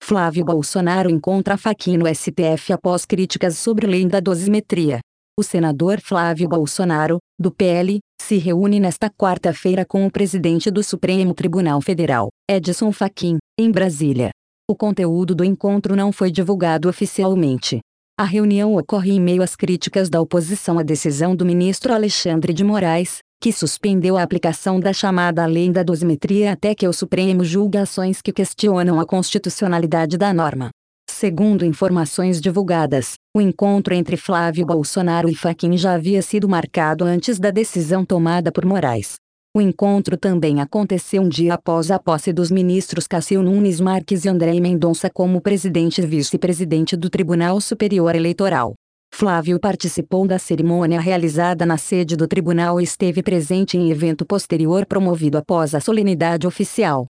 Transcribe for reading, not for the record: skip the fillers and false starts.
Flávio Bolsonaro encontra Fachin no STF após críticas sobre lei da dosimetria. O senador Flávio Bolsonaro, do PL, se reúne nesta quarta-feira com o presidente do Supremo Tribunal Federal, Edson Fachin, em Brasília. O conteúdo do encontro não foi divulgado oficialmente. A reunião ocorre em meio às críticas da oposição à decisão do ministro Alexandre de Moraes, que suspendeu a aplicação da chamada lei da dosimetria até que o Supremo julgue ações que questionam a constitucionalidade da norma. Segundo informações divulgadas, o encontro entre Flávio Bolsonaro e Fachin já havia sido marcado antes da decisão tomada por Moraes. O encontro também aconteceu um dia após a posse dos ministros Cássio Nunes Marques e André Mendonça como presidente e vice-presidente do Tribunal Superior Eleitoral. Flávio participou da cerimônia realizada na sede do tribunal e esteve presente em evento posterior promovido após a solenidade oficial.